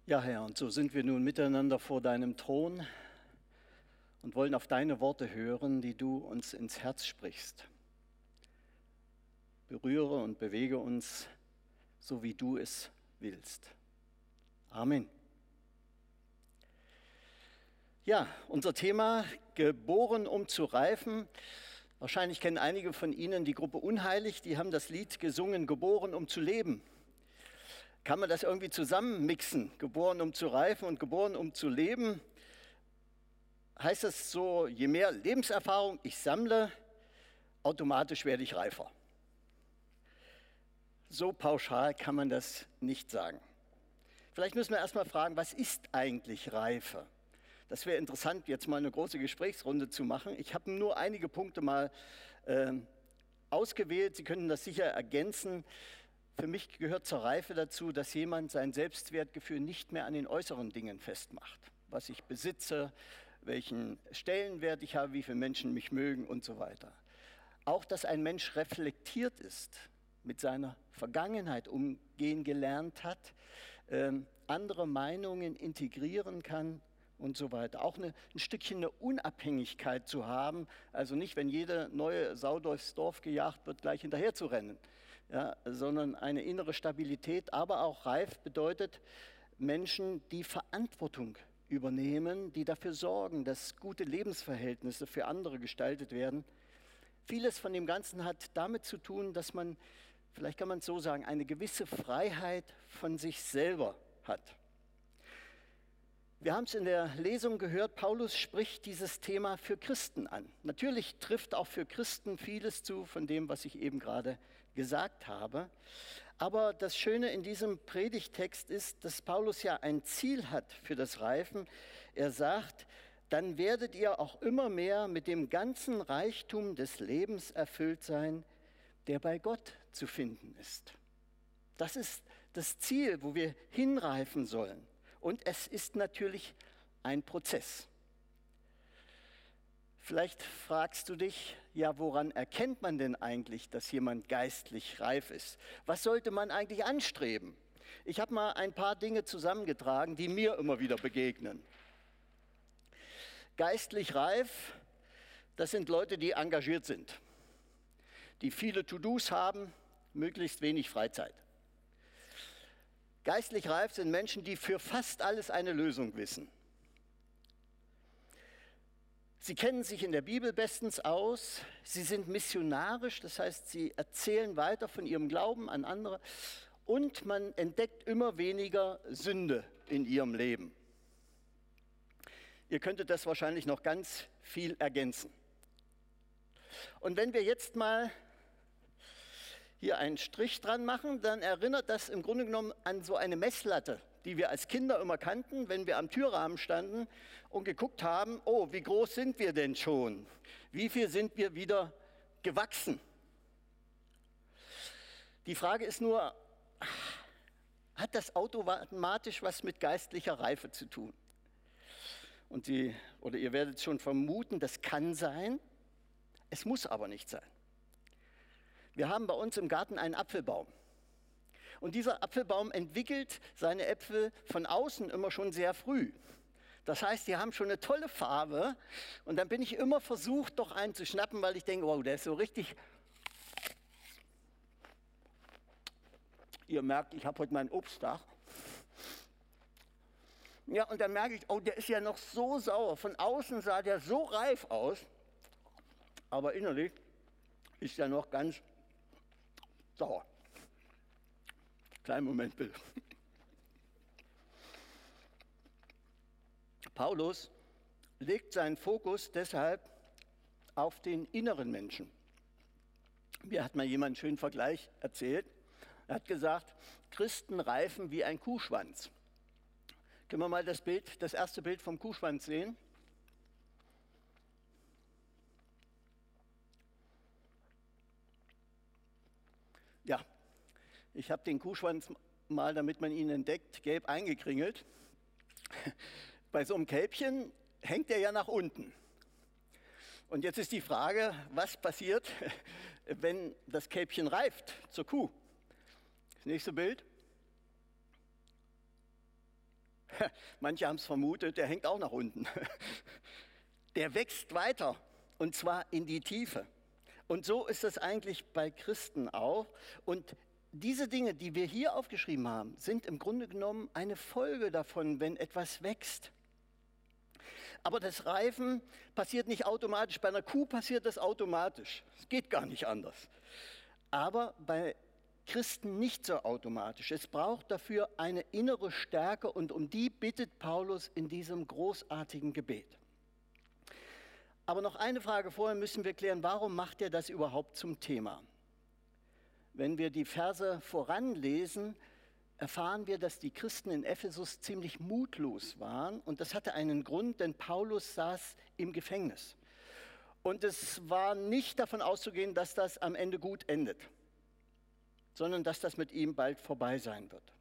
Ja, Herr, und so sind wir nun miteinander vor deinem Thron und wollen auf deine Worte hören, die du uns ins Herz sprichst. Berühre und bewege uns, so wie du es willst. Amen. Ja, unser Thema, geboren um zu reifen. Wahrscheinlich kennen einige von Ihnen die Gruppe Unheilig, die haben das Lied gesungen, geboren um zu leben. Kann man das irgendwie zusammenmixen? Geboren um zu reifen und geboren um zu leben? Heißt das so, je mehr Lebenserfahrung ich sammle, automatisch werde ich reifer? So pauschal kann man das nicht sagen. Vielleicht müssen wir erstmal fragen, was ist eigentlich Reife? Das wäre interessant, jetzt mal eine große Gesprächsrunde zu machen. Ich habe nur einige Punkte mal ausgewählt. Sie können das sicher ergänzen. Für mich gehört zur Reife dazu, dass jemand sein Selbstwertgefühl nicht mehr an den äußeren Dingen festmacht. Was ich besitze, welchen Stellenwert ich habe, wie viele Menschen mich mögen und so weiter. Auch, dass ein Mensch reflektiert ist, mit seiner Vergangenheit umgehen gelernt hat, andere Meinungen integrieren kann und so weiter. Auch ein Stückchen eine Unabhängigkeit zu haben, also nicht, wenn jede neue Sau durchs Dorf gejagt wird, gleich hinterher zu rennen, ja, sondern eine innere Stabilität. Aber auch reif bedeutet Menschen, die Verantwortung übernehmen, die dafür sorgen, dass gute Lebensverhältnisse für andere gestaltet werden. Vieles von dem Ganzen hat damit zu tun, dass man, vielleicht kann man es so sagen, eine gewisse Freiheit von sich selber hat. Wir haben es in der Lesung gehört, Paulus spricht dieses Thema für Christen an. Natürlich trifft auch für Christen vieles zu von dem, was ich eben gerade gesagt habe. Aber das Schöne in diesem Predigtext ist, dass Paulus ja ein Ziel hat für das Reifen. Er sagt, dann werdet ihr auch immer mehr mit dem ganzen Reichtum des Lebens erfüllt sein, der bei Gott zu finden ist. Das ist das Ziel, wo wir hinreifen sollen. Und es ist natürlich ein Prozess. Vielleicht fragst du dich, ja, woran erkennt man denn eigentlich, dass jemand geistlich reif ist? Was sollte man eigentlich anstreben? Ich habe mal ein paar Dinge zusammengetragen, die mir immer wieder begegnen. Geistlich reif, das sind Leute, die engagiert sind, die viele To-Dos haben, möglichst wenig Freizeit. Geistlich reif sind Menschen, die für fast alles eine Lösung wissen. Sie kennen sich in der Bibel bestens aus, sie sind missionarisch, das heißt, sie erzählen weiter von ihrem Glauben an andere und man entdeckt immer weniger Sünde in ihrem Leben. Ihr könntet das wahrscheinlich noch ganz viel ergänzen. Und wenn wir jetzt mal hier einen Strich dran machen, dann erinnert das im Grunde genommen an so eine Messlatte, die wir als Kinder immer kannten, wenn wir am Türrahmen standen und geguckt haben, oh, wie groß sind wir denn schon? Wie viel sind wir wieder gewachsen? Die Frage ist nur, hat das automatisch was mit geistlicher Reife zu tun? Und ihr werdet schon vermuten, das kann sein, es muss aber nicht sein. Wir haben bei uns im Garten einen Apfelbaum. Und dieser Apfelbaum entwickelt seine Äpfel von außen immer schon sehr früh. Das heißt, die haben schon eine tolle Farbe. Und dann bin ich immer versucht, doch einen zu schnappen, weil ich denke, wow, der ist so richtig. Ihr merkt, ich habe heute meinen Obsttag. Ja, und dann merke ich, oh, der ist ja noch so sauer. Von außen sah der so reif aus. Aber innerlich ist er noch ganz sauer. Kleinen Moment bitte. Paulus legt seinen Fokus deshalb auf den inneren Menschen. Mir hat mal jemand einen schönen Vergleich erzählt. Er hat gesagt, Christen reifen wie ein Kuhschwanz. Können wir mal das erste Bild vom Kuhschwanz sehen? Ja, ich habe den Kuhschwanz mal, damit man ihn entdeckt, gelb eingekringelt. Bei so einem Kälbchen hängt er ja nach unten. Und jetzt ist die Frage, was passiert, wenn das Kälbchen reift zur Kuh? Das nächste Bild. Manche haben es vermutet, der hängt auch nach unten. Der wächst weiter, und zwar in die Tiefe. Und so ist es eigentlich bei Christen auch. Und diese Dinge, die wir hier aufgeschrieben haben, sind im Grunde genommen eine Folge davon, wenn etwas wächst. Aber das Reifen passiert nicht automatisch. Bei einer Kuh passiert das automatisch. Es geht gar nicht anders. Aber bei Christen nicht so automatisch. Es braucht dafür eine innere Stärke und um die bittet Paulus in diesem großartigen Gebet. Aber noch eine Frage vorher müssen wir klären, warum macht er das überhaupt zum Thema? Wenn wir die Verse voranlesen, erfahren wir, dass die Christen in Ephesus ziemlich mutlos waren. Und das hatte einen Grund, denn Paulus saß im Gefängnis. Und es war nicht davon auszugehen, dass das am Ende gut endet, sondern dass das mit ihm bald vorbei sein wird.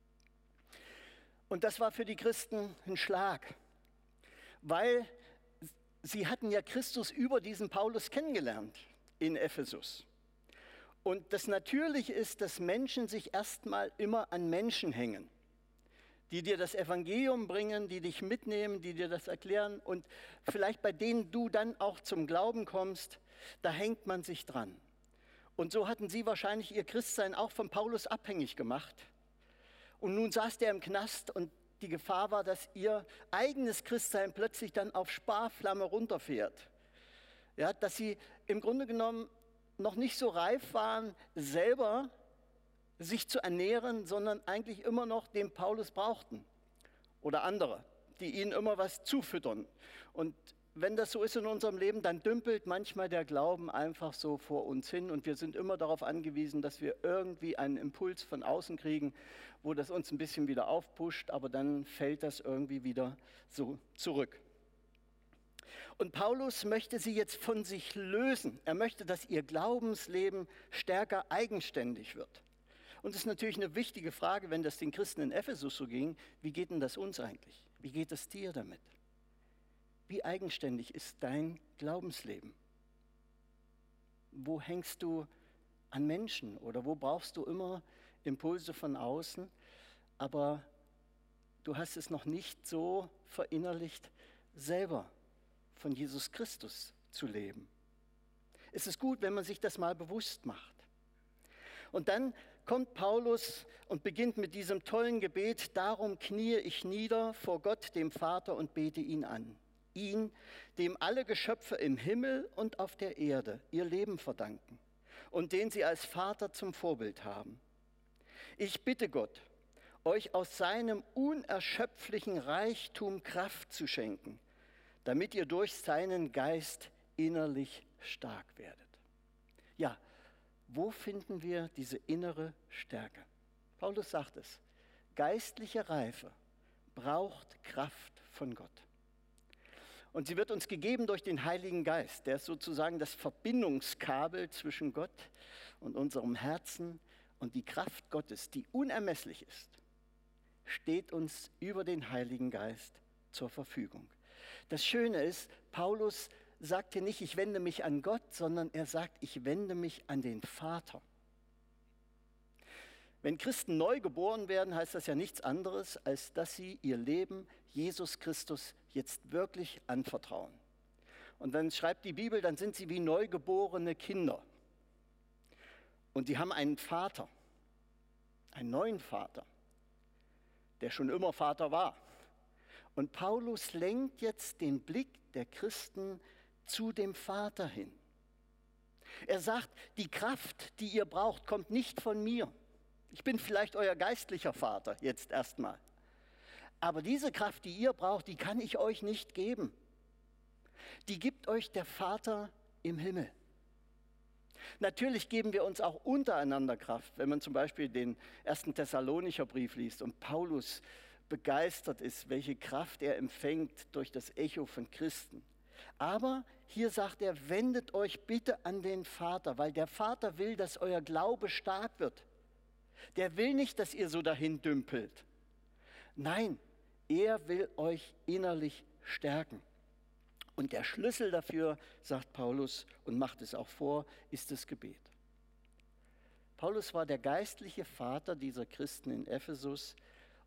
Und das war für die Christen ein Schlag, weil sie hatten ja Christus über diesen Paulus kennengelernt in Ephesus. Und das Natürliche ist, dass Menschen sich erstmal immer an Menschen hängen, die dir das Evangelium bringen, die dich mitnehmen, die dir das erklären und vielleicht bei denen du dann auch zum Glauben kommst, da hängt man sich dran. Und so hatten sie wahrscheinlich ihr Christsein auch von Paulus abhängig gemacht. Und nun saß der im Knast und die Gefahr war, dass ihr eigenes Christsein plötzlich dann auf Sparflamme runterfährt. Ja, dass sie im Grunde genommen noch nicht so reif waren, selber sich zu ernähren, sondern eigentlich immer noch den Paulus brauchten oder andere, die ihnen immer was zufüttern. Und wenn das so ist in unserem Leben, dann dümpelt manchmal der Glauben einfach so vor uns hin und wir sind immer darauf angewiesen, dass wir irgendwie einen Impuls von außen kriegen, wo das uns ein bisschen wieder aufpusht, aber dann fällt das irgendwie wieder so zurück. Und Paulus möchte sie jetzt von sich lösen. Er möchte, dass ihr Glaubensleben stärker eigenständig wird. Und das ist natürlich eine wichtige Frage, wenn das den Christen in Ephesus so ging. Wie geht denn das uns eigentlich? Wie geht es dir damit? Wie eigenständig ist dein Glaubensleben? Wo hängst du an Menschen oder wo brauchst du immer Impulse von außen, aber du hast es noch nicht so verinnerlicht, selber von Jesus Christus zu leben. Es ist gut, wenn man sich das mal bewusst macht. Und dann kommt Paulus und beginnt mit diesem tollen Gebet: Darum kniee ich nieder vor Gott, dem Vater, und bete ihn an. Ihn, dem alle Geschöpfe im Himmel und auf der Erde ihr Leben verdanken und den sie als Vater zum Vorbild haben. Ich bitte Gott, euch aus seinem unerschöpflichen Reichtum Kraft zu schenken, damit ihr durch seinen Geist innerlich stark werdet. Ja, wo finden wir diese innere Stärke? Paulus sagt es, geistliche Reife braucht Kraft von Gott. Und sie wird uns gegeben durch den Heiligen Geist. Der ist sozusagen das Verbindungskabel zwischen Gott und unserem Herzen. Und die Kraft Gottes, die unermesslich ist, steht uns über den Heiligen Geist zur Verfügung. Das Schöne ist, Paulus sagt hier nicht, ich wende mich an Gott, sondern er sagt, ich wende mich an den Vater. Wenn Christen neu geboren werden, heißt das ja nichts anderes, als dass sie ihr Leben Jesus Christus jetzt wirklich anvertrauen. Und dann schreibt die Bibel, dann sind sie wie neugeborene Kinder. Und sie haben einen Vater, einen neuen Vater, der schon immer Vater war. Und Paulus lenkt jetzt den Blick der Christen zu dem Vater hin. Er sagt, die Kraft, die ihr braucht, kommt nicht von mir. Ich bin vielleicht euer geistlicher Vater jetzt erstmal. Aber diese Kraft, die ihr braucht, die kann ich euch nicht geben. Die gibt euch der Vater im Himmel. Natürlich geben wir uns auch untereinander Kraft, wenn man zum Beispiel den 1. Thessalonicher Brief liest und Paulus begeistert ist, welche Kraft er empfängt durch das Echo von Christen. Aber hier sagt er, wendet euch bitte an den Vater, weil der Vater will, dass euer Glaube stark wird. Der will nicht, dass ihr so dahin dümpelt. Nein, er will euch innerlich stärken. Und der Schlüssel dafür, sagt Paulus und macht es auch vor, ist das Gebet. Paulus war der geistliche Vater dieser Christen in Ephesus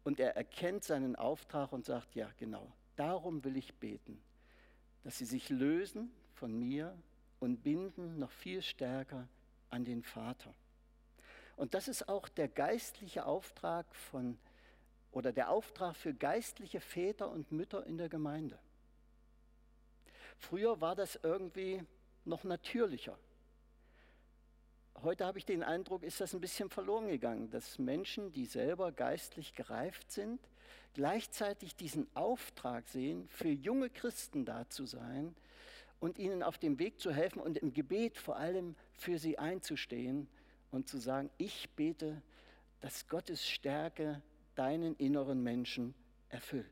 Und er erkennt seinen Auftrag und sagt, ja genau, darum will ich beten, dass sie sich lösen von mir und binden noch viel stärker an den Vater. Und das ist auch der geistliche Auftrag oder der Auftrag für geistliche Väter und Mütter in der Gemeinde. Früher war das irgendwie noch natürlicher. Heute habe ich den Eindruck, ist das ein bisschen verloren gegangen, dass Menschen, die selber geistlich gereift sind, gleichzeitig diesen Auftrag sehen, für junge Christen da zu sein und ihnen auf dem Weg zu helfen und im Gebet vor allem für sie einzustehen und zu sagen, ich bete, dass Gottes Stärke deinen inneren Menschen erfüllt.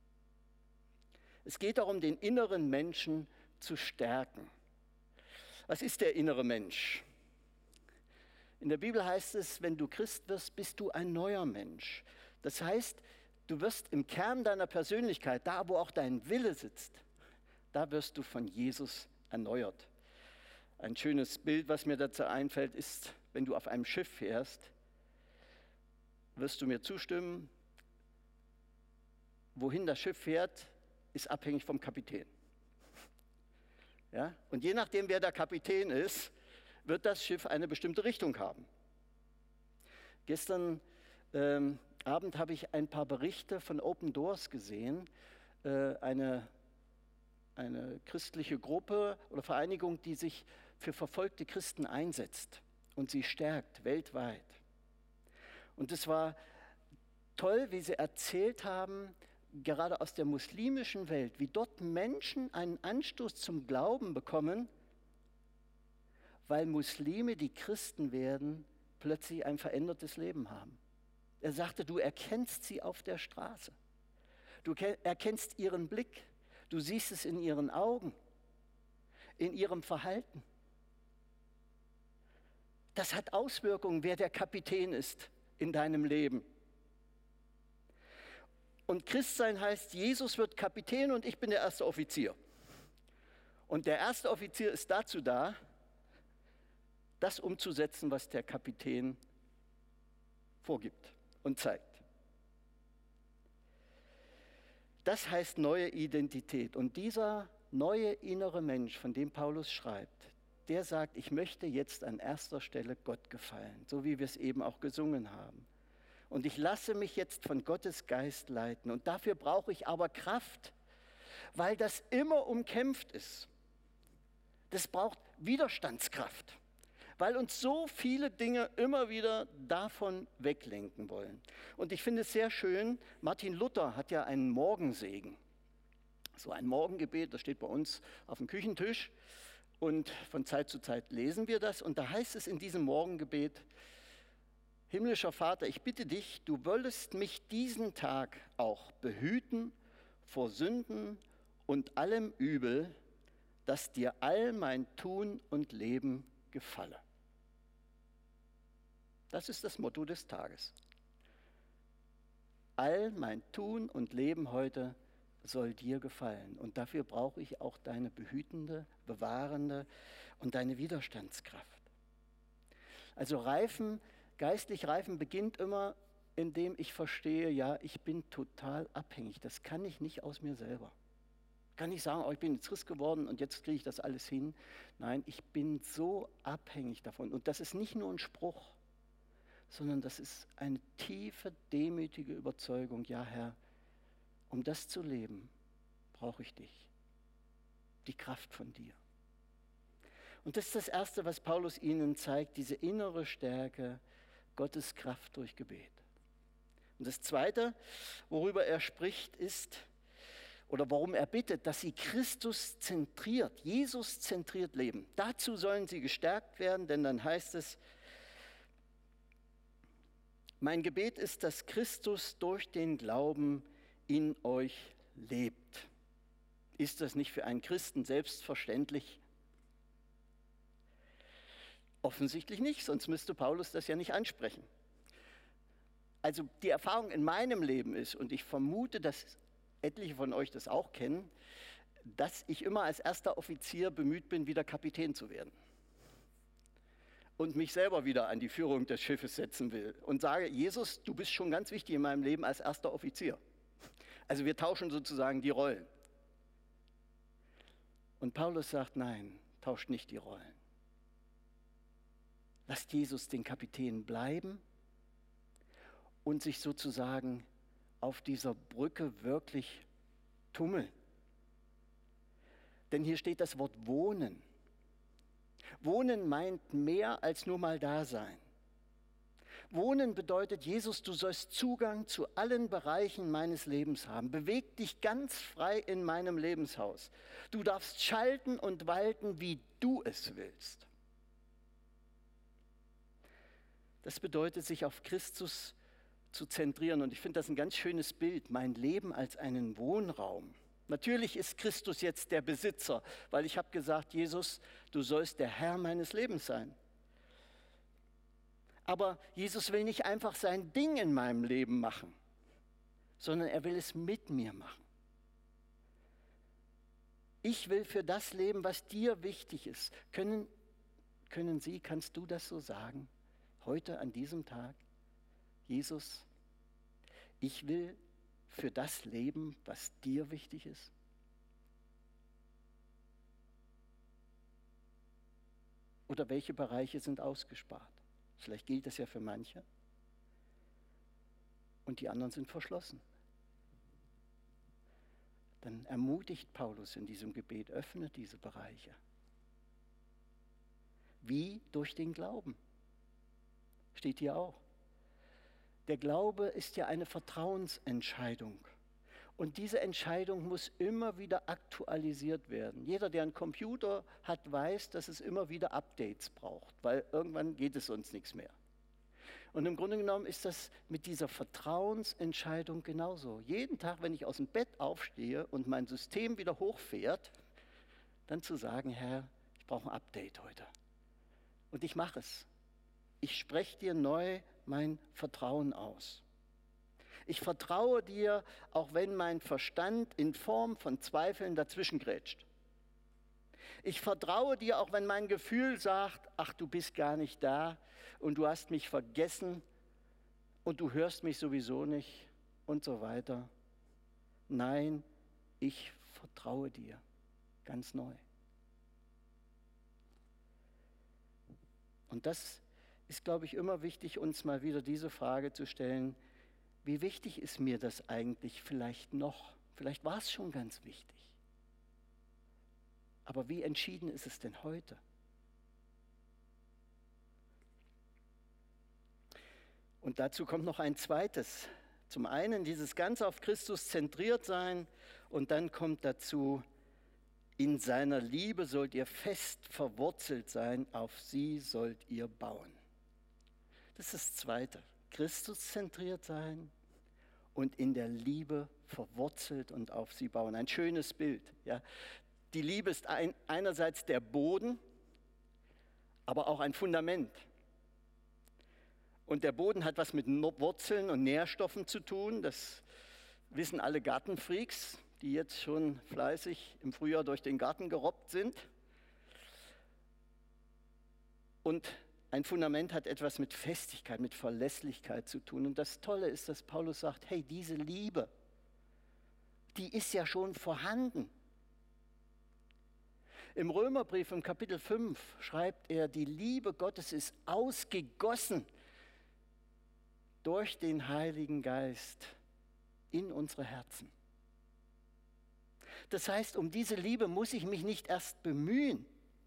Es geht darum, den inneren Menschen zu stärken. Was ist der innere Mensch? In der Bibel heißt es, wenn du Christ wirst, bist du ein neuer Mensch. Das heißt, du wirst im Kern deiner Persönlichkeit, da wo auch dein Wille sitzt, da wirst du von Jesus erneuert. Ein schönes Bild, was mir dazu einfällt, ist, wenn du auf einem Schiff fährst, wirst du mir zustimmen, wohin das Schiff fährt, ist abhängig vom Kapitän. Ja? Und je nachdem, wer der Kapitän ist, wird das Schiff eine bestimmte Richtung haben. Gestern Abend habe ich ein paar Berichte von Open Doors gesehen, eine christliche Gruppe oder Vereinigung, die sich für verfolgte Christen einsetzt und sie stärkt weltweit. Und es war toll, wie sie erzählt haben, gerade aus der muslimischen Welt, wie dort Menschen einen Anstoß zum Glauben bekommen, weil Muslime, die Christen werden, plötzlich ein verändertes Leben haben. Er sagte, du erkennst sie auf der Straße. Du erkennst ihren Blick. Du siehst es in ihren Augen, in ihrem Verhalten. Das hat Auswirkungen, wer der Kapitän ist in deinem Leben. Und Christsein heißt, Jesus wird Kapitän und ich bin der erste Offizier. Und der erste Offizier ist dazu da, das umzusetzen, was der Kapitän vorgibt und zeigt. Das heißt neue Identität. Und dieser neue innere Mensch, von dem Paulus schreibt, der sagt, ich möchte jetzt an erster Stelle Gott gefallen, so wie wir es eben auch gesungen haben. Und ich lasse mich jetzt von Gottes Geist leiten. Und dafür brauche ich aber Kraft, weil das immer umkämpft ist. Das braucht Widerstandskraft, weil uns so viele Dinge immer wieder davon weglenken wollen. Und ich finde es sehr schön, Martin Luther hat ja einen Morgensegen. So ein Morgengebet, das steht bei uns auf dem Küchentisch. Und von Zeit zu Zeit lesen wir das. Und da heißt es in diesem Morgengebet, himmlischer Vater, ich bitte dich, du wollest mich diesen Tag auch behüten vor Sünden und allem Übel, dass dir all mein Tun und Leben gefalle. Das ist das Motto des Tages. All mein Tun und Leben heute soll dir gefallen. Und dafür brauche ich auch deine behütende, bewahrende und deine Widerstandskraft. Also geistlich reifen beginnt immer, indem ich verstehe, ja, ich bin total abhängig. Das kann ich nicht aus mir selber. Ich kann nicht sagen, oh, ich bin jetzt Christ geworden und jetzt kriege ich das alles hin. Nein, ich bin so abhängig davon. Und das ist nicht nur ein Spruch, sondern das ist eine tiefe, demütige Überzeugung. Ja, Herr, um das zu leben, brauche ich dich. Die Kraft von dir. Und das ist das Erste, was Paulus ihnen zeigt, diese innere Stärke, Gottes Kraft durch Gebet. Und das Zweite, worüber er spricht, ist, oder warum er bittet, dass sie Christus zentriert, Jesus zentriert leben. Dazu sollen sie gestärkt werden, denn dann heißt es, mein Gebet ist, dass Christus durch den Glauben in euch lebt. Ist das nicht für einen Christen selbstverständlich? Offensichtlich nicht, sonst müsste Paulus das ja nicht ansprechen. Also die Erfahrung in meinem Leben ist, und ich vermute, dass etliche von euch das auch kennen, dass ich immer als erster Offizier bemüht bin, wieder Kapitän zu werden. und mich selber wieder an die Führung des Schiffes setzen will und sage, Jesus, du bist schon ganz wichtig in meinem Leben als erster Offizier. Also wir tauschen sozusagen die Rollen. Und Paulus sagt, nein, tauscht nicht die Rollen. Lasst Jesus den Kapitän bleiben und sich sozusagen auf dieser Brücke wirklich tummeln. Denn hier steht das Wort wohnen. Wohnen meint mehr als nur mal da sein. Wohnen bedeutet, Jesus, du sollst Zugang zu allen Bereichen meines Lebens haben. Beweg dich ganz frei in meinem Lebenshaus. Du darfst schalten und walten, wie du es willst. Das bedeutet, sich auf Christus zu zentrieren. Und ich finde das ein ganz schönes Bild, mein Leben als einen Wohnraum. Natürlich ist Christus jetzt der Besitzer, weil ich habe gesagt, Jesus, du sollst der Herr meines Lebens sein. Aber Jesus will nicht einfach sein Ding in meinem Leben machen, sondern er will es mit mir machen. Ich will für das leben, was dir wichtig ist. Kannst du das so sagen? Heute an diesem Tag? Jesus, ich will für das leben, was dir wichtig ist? Oder welche Bereiche sind ausgespart? Vielleicht gilt das ja für manche. Und die anderen sind verschlossen. Dann ermutigt Paulus in diesem Gebet, öffnet diese Bereiche. Wie? Durch den Glauben. Steht hier auch. Der Glaube ist ja eine Vertrauensentscheidung. Und diese Entscheidung muss immer wieder aktualisiert werden. Jeder, der einen Computer hat, weiß, dass es immer wieder Updates braucht, weil irgendwann geht es sonst nichts mehr. Und im Grunde genommen ist das mit dieser Vertrauensentscheidung genauso. Jeden Tag, wenn ich aus dem Bett aufstehe und mein System wieder hochfährt, dann zu sagen, Herr, ich brauche ein Update heute. Und ich mache es. Ich spreche dir neu mein Vertrauen aus. Ich vertraue dir, auch wenn mein Verstand in Form von Zweifeln dazwischengrätscht. Ich vertraue dir, auch wenn mein Gefühl sagt, ach, du bist gar nicht da und du hast mich vergessen und du hörst mich sowieso nicht und so weiter. Nein, ich vertraue dir ganz neu. Und das ist, glaube ich, immer wichtig, uns mal wieder diese Frage zu stellen, wie wichtig ist mir das eigentlich vielleicht noch? Vielleicht war es schon ganz wichtig. Aber wie entschieden ist es denn heute? Und dazu kommt noch ein zweites. Zum einen dieses ganz auf Christus zentriert sein und dann kommt dazu, in seiner Liebe sollt ihr fest verwurzelt sein, auf sie sollt ihr bauen. Das ist das Zweite. Christus zentriert sein und in der Liebe verwurzelt und auf sie bauen. Ein schönes Bild. Ja. Die Liebe ist einerseits der Boden, aber auch ein Fundament. Und der Boden hat was mit Wurzeln und Nährstoffen zu tun. Das wissen alle Gartenfreaks, die jetzt schon fleißig im Frühjahr durch den Garten gerobbt sind. Und ein Fundament hat etwas mit Festigkeit, mit Verlässlichkeit zu tun. Und das Tolle ist, dass Paulus sagt, hey, diese Liebe, die ist ja schon vorhanden. Im Römerbrief im Kapitel 5 schreibt er, die Liebe Gottes ist ausgegossen durch den Heiligen Geist in unsere Herzen. Das heißt, um diese Liebe muss ich mich nicht erst bemühen.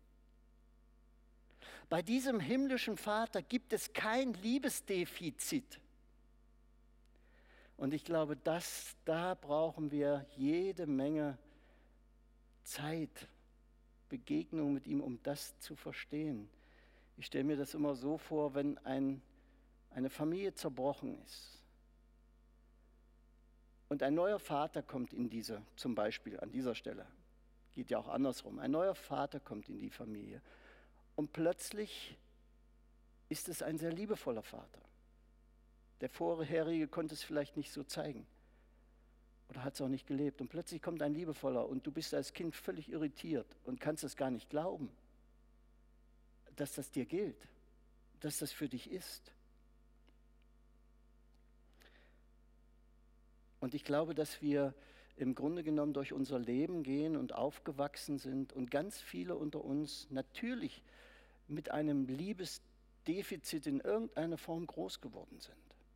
Bei diesem himmlischen Vater gibt es kein Liebesdefizit. Und ich glaube, da brauchen wir jede Menge Zeit, Begegnung mit ihm, um das zu verstehen. Ich stelle mir das immer so vor, wenn eine Familie zerbrochen ist und ein neuer Vater kommt in zum Beispiel an dieser Stelle, geht ja auch andersrum, ein neuer Vater kommt in die Familie. Und plötzlich ist es ein sehr liebevoller Vater. Der vorherige konnte es vielleicht nicht so zeigen oder hat es auch nicht gelebt. Und plötzlich kommt ein liebevoller und du bist als Kind völlig irritiert und kannst es gar nicht glauben, dass das dir gilt. dass das für dich ist. Und ich glaube, dass wir im Grunde genommen durch unser Leben gehen und aufgewachsen sind und ganz viele unter uns natürlich mit einem Liebesdefizit in irgendeiner Form groß geworden sind.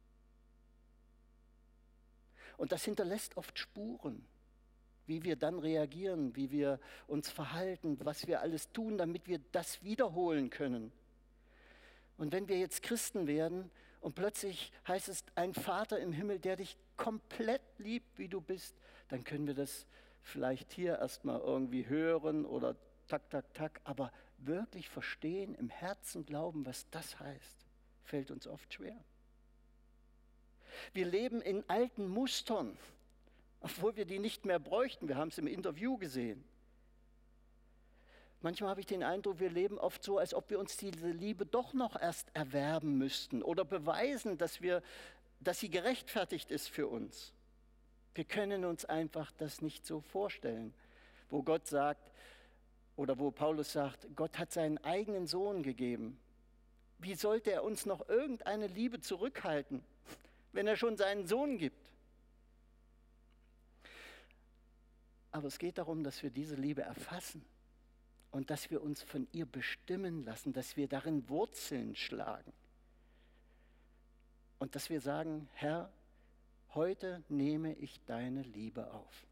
Und das hinterlässt oft Spuren, wie wir dann reagieren, wie wir uns verhalten, was wir alles tun, damit wir das wiederholen können. Und wenn wir jetzt Christen werden und plötzlich heißt es, ein Vater im Himmel, der dich komplett liebt, wie du bist, dann können wir das vielleicht hier erstmal irgendwie hören oder tak, tak, tak, aber wirklich verstehen, im Herzen glauben, was das heißt, fällt uns oft schwer. Wir leben in alten Mustern, obwohl wir die nicht mehr bräuchten. Wir haben es im Interview gesehen. Manchmal habe ich den Eindruck, wir leben oft so, als ob wir uns diese Liebe doch noch erst erwerben müssten oder beweisen, dass sie gerechtfertigt ist für uns. Wir können uns einfach das nicht so vorstellen, wo Gott sagt oder wo Paulus sagt, Gott hat seinen eigenen Sohn gegeben. Wie sollte er uns noch irgendeine Liebe zurückhalten, wenn er schon seinen Sohn gibt? Aber es geht darum, dass wir diese Liebe erfassen und dass wir uns von ihr bestimmen lassen, dass wir darin Wurzeln schlagen. Und dass wir sagen, Herr, heute nehme ich deine Liebe auf.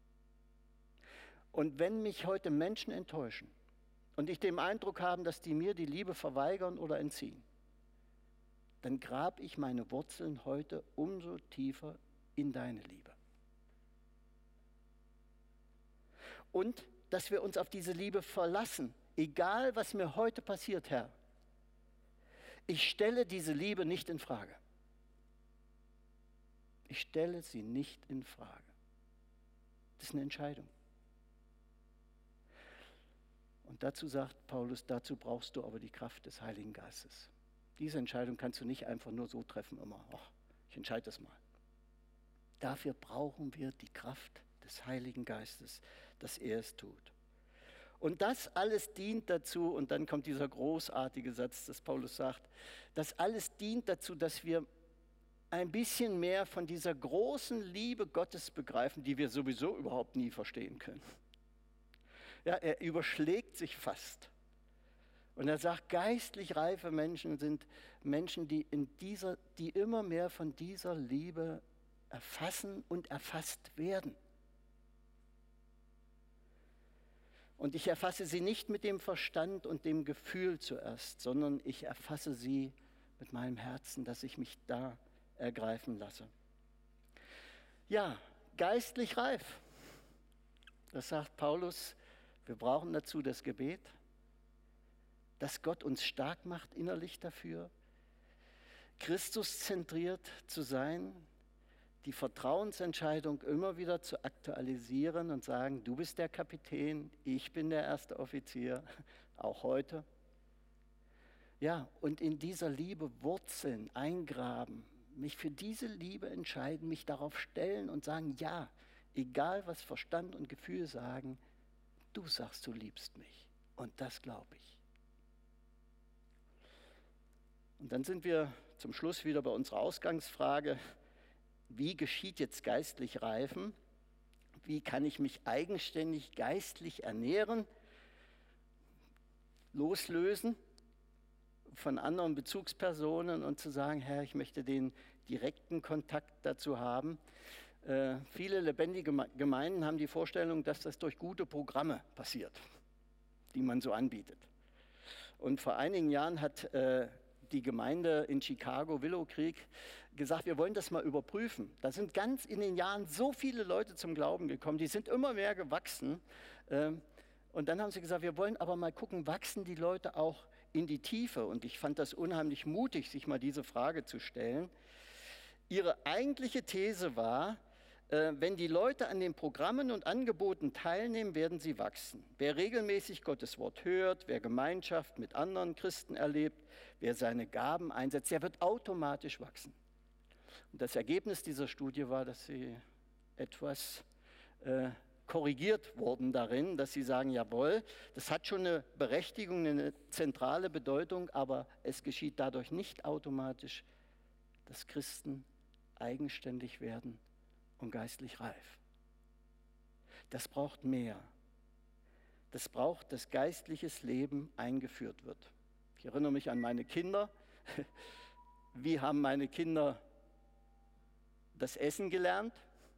Und wenn mich heute Menschen enttäuschen und ich den Eindruck habe, dass die mir die Liebe verweigern oder entziehen, dann grabe ich meine Wurzeln heute umso tiefer in deine Liebe. Und dass wir uns auf diese Liebe verlassen, egal was mir heute passiert, Herr. Ich stelle diese Liebe nicht in Frage. Ich stelle sie nicht in Frage. Das ist eine Entscheidung. Und dazu sagt Paulus, dazu brauchst du aber die Kraft des Heiligen Geistes. Diese Entscheidung kannst du nicht einfach nur so treffen, immer, ach, ich entscheide das mal. Dafür brauchen wir die Kraft des Heiligen Geistes, dass er es tut. Und das alles dient dazu, und dann kommt dieser großartige Satz, dass Paulus sagt, das alles dient dazu, dass wir ein bisschen mehr von dieser großen Liebe Gottes begreifen, die wir sowieso überhaupt nie verstehen können. Ja, er überschlägt sich fast. Und er sagt, geistlich reife Menschen sind Menschen, die immer mehr von dieser Liebe erfassen und erfasst werden. Und ich erfasse sie nicht mit dem Verstand und dem Gefühl zuerst, sondern ich erfasse sie mit meinem Herzen, dass ich mich da ergreifen lasse. Ja, geistlich reif. Das sagt Paulus, wir brauchen dazu das Gebet, dass Gott uns stark macht innerlich dafür, Christus zentriert zu sein, die Vertrauensentscheidung immer wieder zu aktualisieren und sagen, du bist der Kapitän, ich bin der erste Offizier, auch heute. Ja, und in dieser Liebe Wurzeln eingraben, mich für diese Liebe entscheiden, mich darauf stellen und sagen, ja, egal was Verstand und Gefühl sagen, du sagst, du liebst mich. Und das glaube ich. Und dann sind wir zum Schluss wieder bei unserer Ausgangsfrage, wie geschieht jetzt geistlich Reifen? Wie kann ich mich eigenständig geistlich ernähren, loslösen von anderen Bezugspersonen und zu sagen, Herr, ich möchte den direkten Kontakt dazu haben. Viele lebendige Gemeinden haben die Vorstellung, dass das durch gute Programme passiert, die man so anbietet. Und vor einigen Jahren hat die Gemeinde in Chicago, Willow Creek, gesagt, wir wollen das mal überprüfen. Da sind ganz in den Jahren so viele Leute zum Glauben gekommen, die sind immer mehr gewachsen. Und dann haben sie gesagt, wir wollen aber mal gucken, wachsen die Leute auch in die Tiefe? Und ich fand das unheimlich mutig, sich mal diese Frage zu stellen. Ihre eigentliche These war, wenn die Leute an den Programmen und Angeboten teilnehmen, werden sie wachsen. Wer regelmäßig Gottes Wort hört, wer Gemeinschaft mit anderen Christen erlebt, wer seine Gaben einsetzt, der wird automatisch wachsen. Und das Ergebnis dieser Studie war, dass sie etwas korrigiert wurden darin, dass sie sagen, jawohl, das hat schon eine Berechtigung, eine zentrale Bedeutung, aber es geschieht dadurch nicht automatisch, dass Christen eigenständig werden und geistlich reif. Das braucht mehr. Das braucht, dass geistliches Leben eingeführt wird. Ich erinnere mich an meine Kinder. Wie haben meine Kinder das Essen gelernt?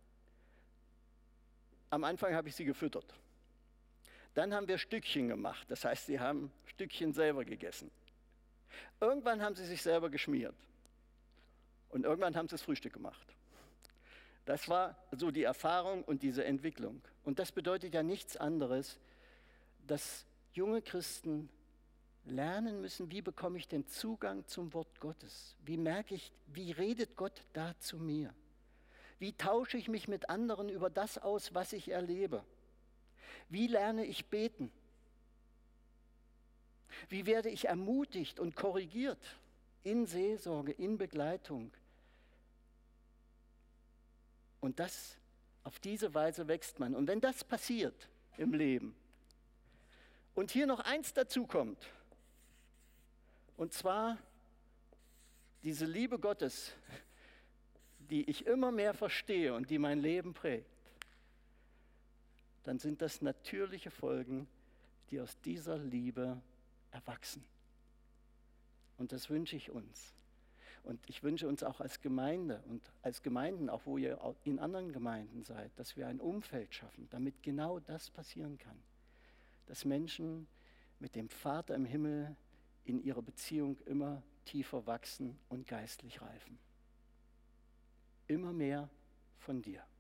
Am Anfang habe ich sie gefüttert. Dann haben wir Stückchen gemacht. Das heißt, sie haben Stückchen selber gegessen. Irgendwann haben sie sich selber geschmiert. Und irgendwann haben sie das Frühstück gemacht. Das war so die Erfahrung und diese Entwicklung. Und das bedeutet ja nichts anderes, dass junge Christen lernen müssen, wie bekomme ich den Zugang zum Wort Gottes? Wie merke ich, wie redet Gott da zu mir? Wie tausche ich mich mit anderen über das aus, was ich erlebe? Wie lerne ich beten? Wie werde ich ermutigt und korrigiert in Seelsorge, in Begleitung? Und das, auf diese Weise wächst man. Und wenn das passiert im Leben und hier noch eins dazu kommt, und zwar diese Liebe Gottes, die ich immer mehr verstehe und die mein Leben prägt, dann sind das natürliche Folgen, die aus dieser Liebe erwachsen. Und das wünsche ich uns. Und ich wünsche uns auch als Gemeinde und als Gemeinden, auch wo ihr in anderen Gemeinden seid, dass wir ein Umfeld schaffen, damit genau das passieren kann. Dass Menschen mit dem Vater im Himmel in ihrer Beziehung immer tiefer wachsen und geistlich reifen. Immer mehr von dir.